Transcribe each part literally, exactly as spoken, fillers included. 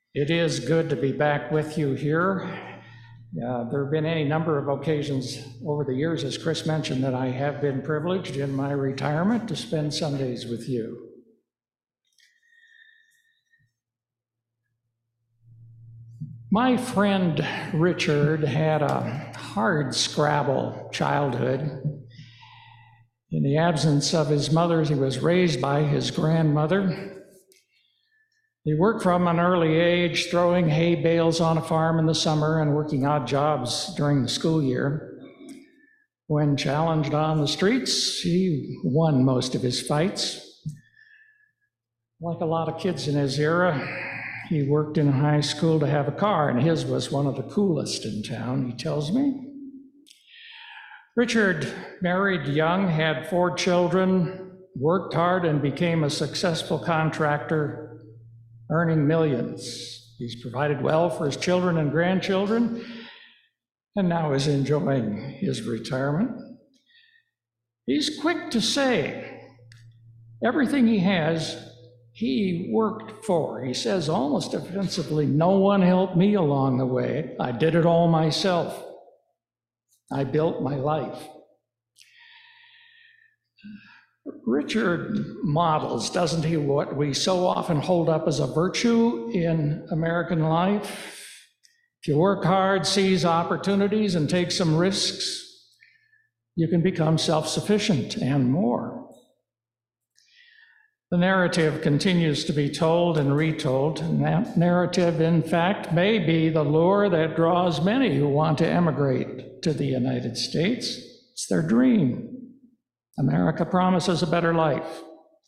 It is good to be back with you here. Uh, there have been any number of occasions over the years, as Chris mentioned, that I have been privileged in my retirement to spend Sundays with you. My friend Richard had a hard scrabble childhood. In the absence of his mother, he was raised by his grandmother. He worked from an early age, throwing hay bales on a farm in the summer and working odd jobs during the school year. When challenged on the streets, he won most of his fights. Like a lot of kids in his era, he worked in high school to have a car, and his was one of the coolest in town, he tells me. Richard married young, had four children, worked hard, and became a successful contractor, earning millions. He's provided well for his children and grandchildren, and now is enjoying his retirement. He's quick to say everything he has, he worked for. He says almost offensively, no one helped me along the way. I did it all myself. I built my life. Richard models, doesn't he, what we so often hold up as a virtue in American life? If you work hard, seize opportunities, and take some risks, you can become self-sufficient and more. The narrative continues to be told and retold, and that narrative, in fact, may be the lure that draws many who want to emigrate to the United States. It's their dream. America promises a better life.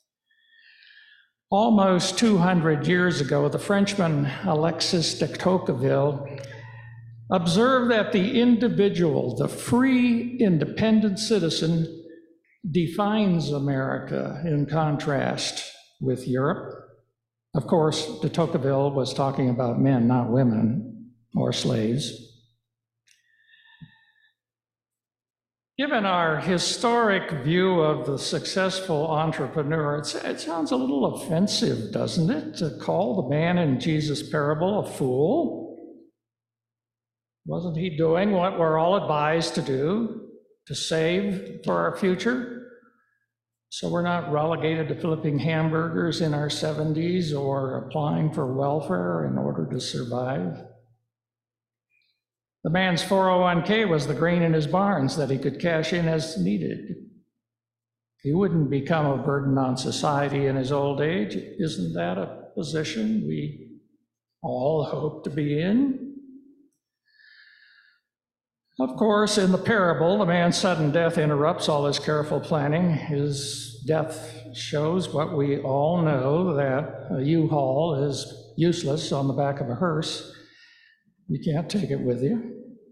Almost two hundred years ago, the Frenchman Alexis de Tocqueville observed that the individual, the free, independent citizen, defines America in contrast with Europe. Of course, de Tocqueville was talking about men, not women or slaves. Given our historic view of the successful entrepreneur, it's, it sounds a little offensive, doesn't it, to call the man in Jesus' parable a fool? Wasn't he doing what we're all advised to do, to save for our future? So we're not relegated to flipping hamburgers in our seventies or applying for welfare in order to survive. The man's four oh one k was the grain in his barns that he could cash in as needed. He wouldn't become a burden on society in his old age. Isn't that a position we all hope to be in? Of course, in the parable, the man's sudden death interrupts all his careful planning. His death shows what we all know, that a U-Haul is useless on the back of a hearse. You can't take it with you.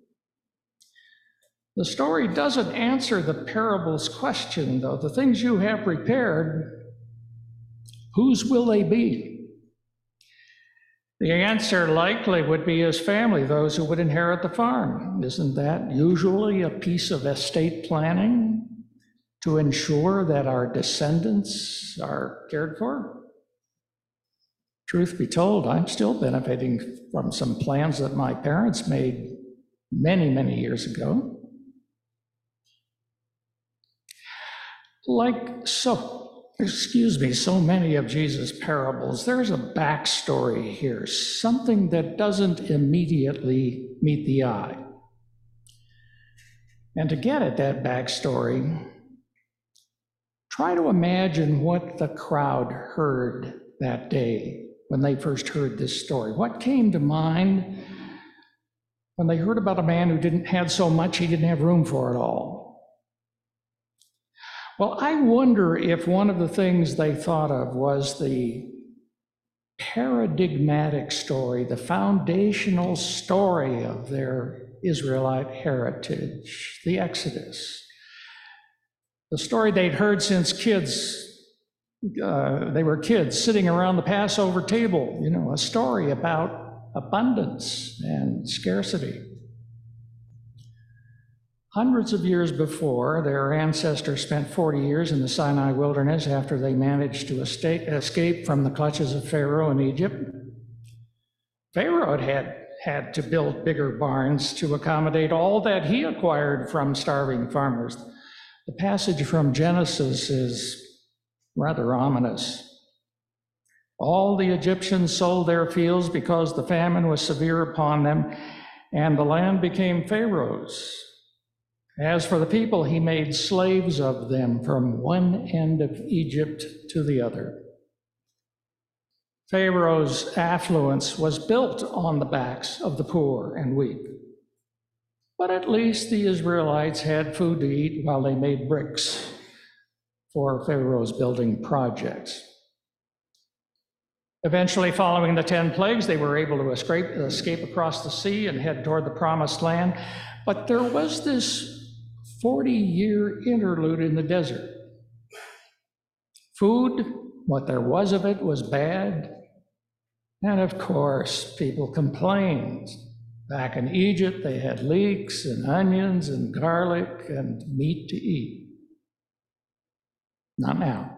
The story doesn't answer the parable's question, though. The things you have prepared, whose will they be? The answer likely would be his family, those who would inherit the farm. Isn't that usually a piece of estate planning to ensure that our descendants are cared for? Truth be told, I'm still benefiting from some plans that my parents made many, many years ago. Like so, excuse me, so many of Jesus' parables, there's a backstory here, something that doesn't immediately meet the eye. And to get at that backstory, try to imagine what the crowd heard that day when they first heard this story. What came to mind when they heard about a man who didn't have so much he didn't have room for it all? Well, I wonder if one of the things they thought of was the paradigmatic story, the foundational story of their Israelite heritage, the Exodus. The story they'd heard since kids. Uh, they were kids sitting around the Passover table, you know, a story about abundance and scarcity. Hundreds of years before, their ancestors spent forty years in the Sinai wilderness after they managed to escape from the clutches of Pharaoh in Egypt. Pharaoh had had to build bigger barns to accommodate all that he acquired from starving farmers. The passage from Genesis is rather ominous. All the Egyptians sold their fields because the famine was severe upon them, and the land became Pharaoh's. As for the people, he made slaves of them from one end of Egypt to the other. Pharaoh's affluence was built on the backs of the poor and weak. But at least the Israelites had food to eat while they made bricks for Pharaoh's building projects. Eventually, following the ten plagues, they were able to escape, escape across the sea and head toward the promised land. But there was this forty-year interlude in the desert. Food, what there was of it, was bad. And of course, people complained. Back in Egypt, they had leeks and onions and garlic and meat to eat. Not now.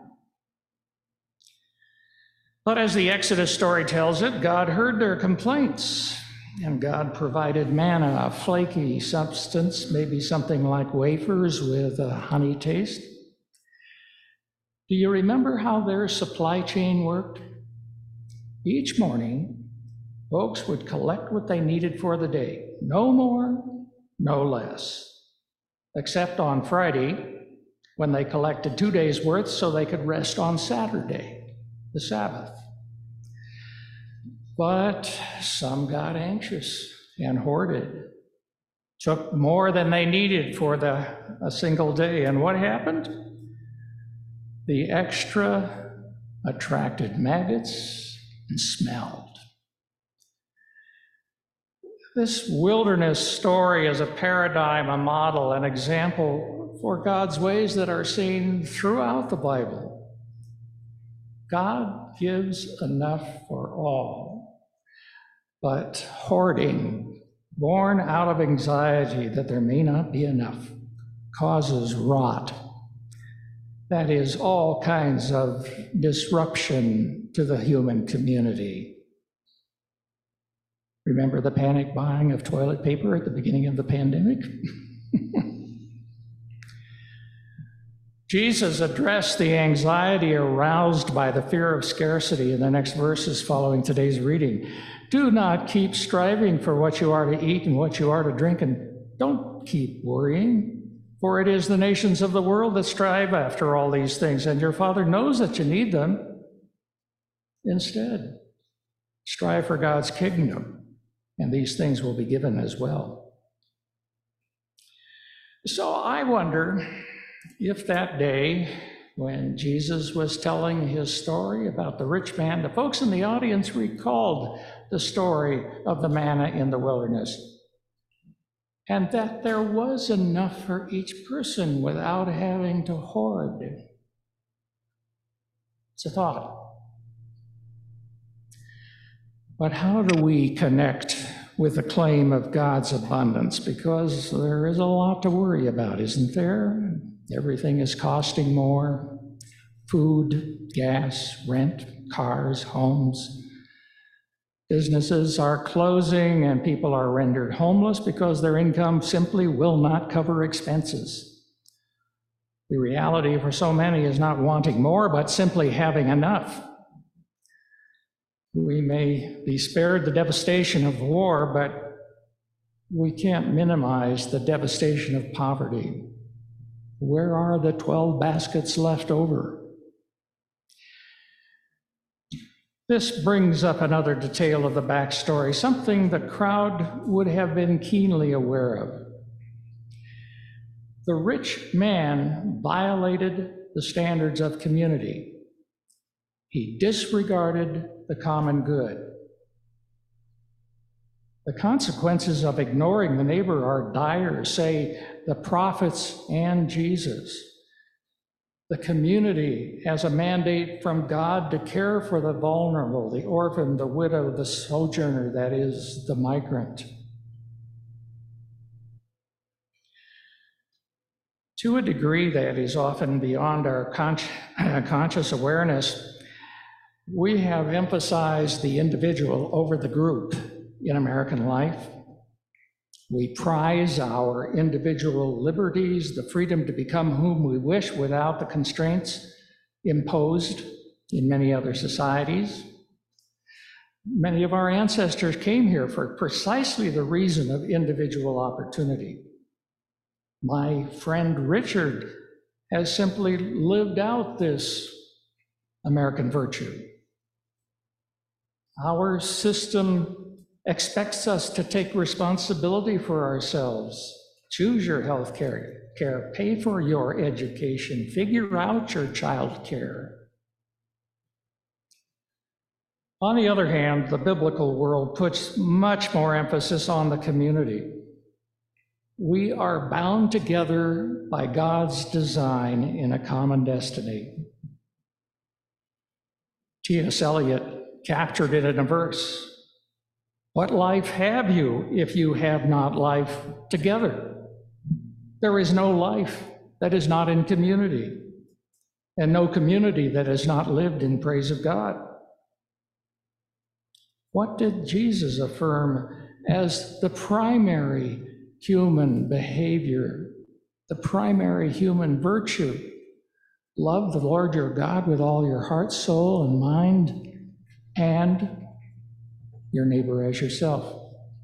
But as the Exodus story tells it, God heard their complaints, and God provided manna, a flaky substance, maybe something like wafers with a honey taste. Do you remember how their supply chain worked? Each morning, folks would collect what they needed for the day. No more, no less. Except on Friday, when they collected two days' worth so they could rest on Saturday, the Sabbath. But some got anxious and hoarded, took more than they needed for the, a single day. And what happened? The extra attracted maggots and smelled. This wilderness story is a paradigm, a model, an example for God's ways that are seen throughout the Bible. God gives enough for all, but hoarding, born out of anxiety that there may not be enough, causes rot. That is, all kinds of disruption to the human community. Remember the panic buying of toilet paper at the beginning of the pandemic? Jesus addressed the anxiety aroused by the fear of scarcity in the next verses following today's reading. Do not keep striving for what you are to eat and what you are to drink, and don't keep worrying, for it is the nations of the world that strive after all these things, and your Father knows that you need them. Instead, strive for God's kingdom, and these things will be given as well. So I wonder if that day when Jesus was telling his story about the rich man, the folks in the audience recalled the story of the manna in the wilderness, and that there was enough for each person without having to hoard. It's a thought. But how do we connect with the claim of God's abundance? Because there is a lot to worry about, isn't there? Everything is costing more. Food, gas, rent, cars, homes. Businesses are closing and people are rendered homeless because their income simply will not cover expenses. The reality for so many is not wanting more, but simply having enough. We may be spared the devastation of war, but we can't minimize the devastation of poverty. Where are the twelve baskets left over? This brings up another detail of the backstory, something the crowd would have been keenly aware of. The rich man violated the standards of community. He disregarded the common good. The consequences of ignoring the neighbor are dire, say the prophets and Jesus. The community has a mandate from God to care for the vulnerable, the orphan, the widow, the sojourner, that is, the migrant. To a degree that is often beyond our con- conscious awareness, We have emphasized the individual over the group in American life. We prize our individual liberties, the freedom to become whom we wish without the constraints imposed in many other societies. Many of our ancestors came here for precisely the reason of individual opportunity. My friend Richard has simply lived out this American virtue. Our system expects us to take responsibility for ourselves. Choose your health care, care, pay for your education, figure out your child care. On the other hand, the biblical world puts much more emphasis on the community. We are bound together by God's design in a common destiny. T S Eliot captured it in a verse. What life have you if you have not life together? There is no life that is not in community, and no community that has not lived in praise of God. What did Jesus affirm as the primary human behavior, the primary human virtue? Love the Lord your God with all your heart, soul, and mind, and your neighbor as yourself.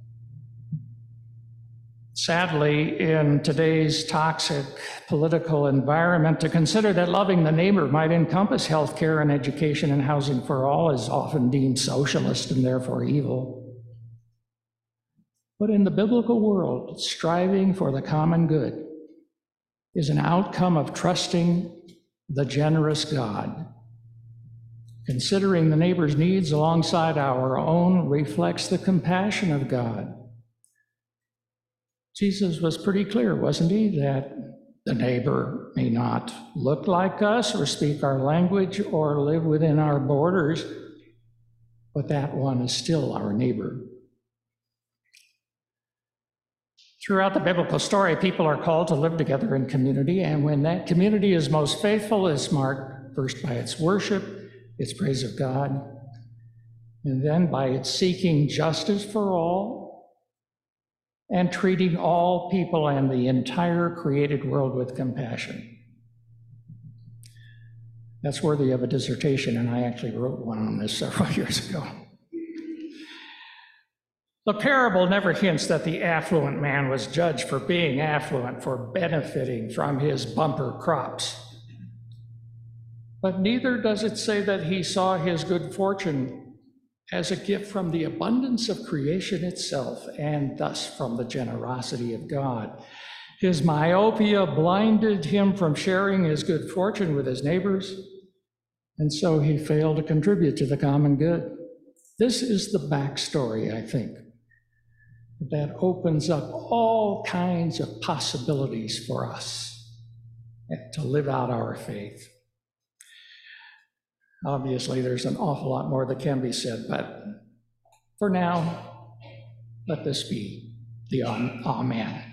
Sadly, in today's toxic political environment, to consider that loving the neighbor might encompass health care and education and housing for all is often deemed socialist and therefore evil. But in the biblical world, striving for the common good is an outcome of trusting the generous God. Considering the neighbor's needs alongside our own reflects the compassion of God. Jesus was pretty clear, wasn't he, that the neighbor may not look like us or speak our language or live within our borders, but that one is still our neighbor. Throughout the biblical story, people are called to live together in community, and when that community is most faithful, it's marked first by its worship, its praise of God, and then by its seeking justice for all and treating all people and the entire created world with compassion. That's worthy of a dissertation, and I actually wrote one on this several years ago. The parable never hints that the affluent man was judged for being affluent, for benefiting from his bumper crops. But neither does it say that he saw his good fortune as a gift from the abundance of creation itself, and thus from the generosity of God. His myopia blinded him from sharing his good fortune with his neighbors, and so he failed to contribute to the common good. This is the backstory, I think, that opens up all kinds of possibilities for us to live out our faith. Obviously, there's an awful lot more that can be said, but for now, let this be the Amen.